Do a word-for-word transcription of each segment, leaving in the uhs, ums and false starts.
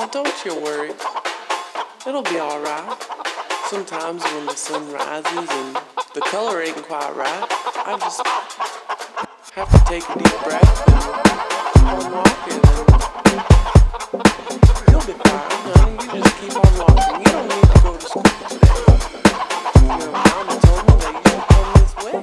don't you worry. It'll be alright. Sometimes when the sun rises and the color ain't quite right, I just have to take a deep breath and keep on walking. And you'll be fine, honey. You just keep on walking. You don't need to go to school today. Your mama told me that you should come this way.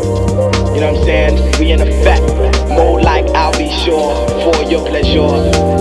We in effect, more like I'll be sure for your pleasure.